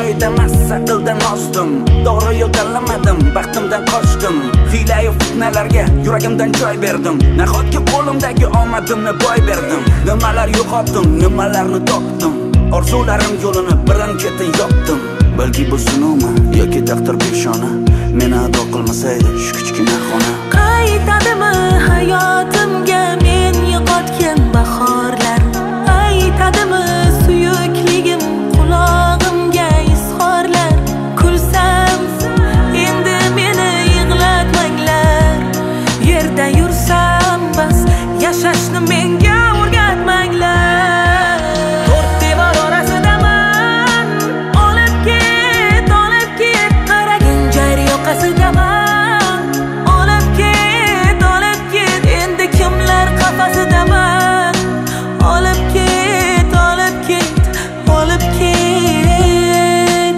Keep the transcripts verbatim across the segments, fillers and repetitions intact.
joyida massa qildan ozdim. To'g'ri yo'l tanlamadim, baxtimdan qochdim. Hiyla-yu fitnalarga yuragimdan joy berdim. Nahotki qo'limdagi omadimni boy berdim. Nimalar yo'qotdim, nimalarni topdim. Orzularim yo'lini birin-ketin yopdim. Balki bu sinovmi yoki taqdir peshona, meni ado qilmasaydi shu kichkina xona. Qaytadimi hayotimga men yo'qotgan bahorlar? Aytadimi suyukligim qulog'imga izhorlar? Kulsam endi meni yig'latmanglar. Yerda yursam bas, yashashni menga o'rgatmanglar. To'rt devor orasidaman, olib ket, olib ket, qaragin jar yoqasidaman. Olib ket, olib ket, endi kimlar qafasidaman. Olib ket, olib ket, olib ket.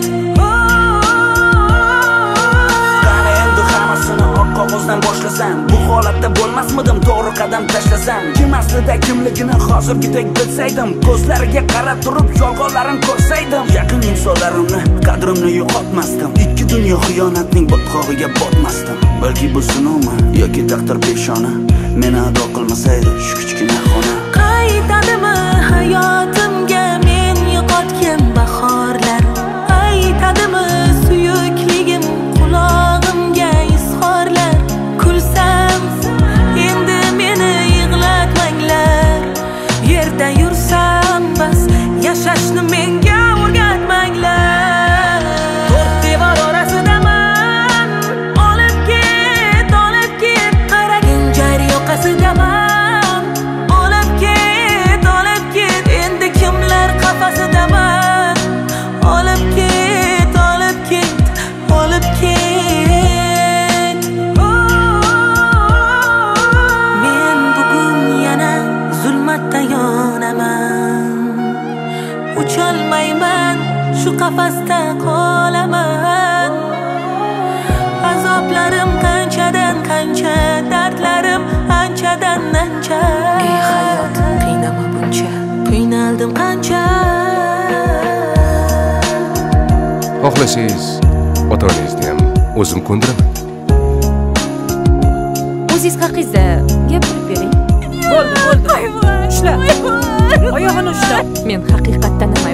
Qani endi hammasini oq qog'ozdan boshlasam, bu holatda bo'lmasmidim to'g'ri qadam tashlasam. Kim aslida kimligini hozirgidek bilsaydim, ko'zlariga qarab turib yolg'onlarini ko'rsaydim, yaqin insonlarimni qadrimni yo'qotmasdim. Ikki dunyo xiyonatning botqog'iga botmasdim. Balki bu sinovmi yoki taqdir peshona, meni ado qilmasaydi shu kichkina xona. Qaytadimi hayotimga men yo'qotgan bahorlar? Aytadimi suyukligim qulog'imga izhorlar? Kulsam endi meni yig'latmanglar. Yerda yursam bas, yashashni menga o'rgatmanglar. To'rt devor orasidaman, olib ket, olib ket, qaragin jar yoqasidaman. Olib ket, olib ket, endi kimlar qafasidaman. Olib ket, olib ket, olib ket. Men bugun yana zulmatda yonaman. Ucholmayman, shu qafasda qolaman. Azoblarim qanchadan qancha, dardlarim anchadan ancha. Ey hayot, qiynama buncha, qiynaldim qancha. Xohlasangiz ota-onangizni ham o'zim ko'ndiraman. O'zingiz haqingizda gapirib bering. Bo'ldi, bo'ldi. Ushla. Oyog'ini ushla. Men haqiqatdan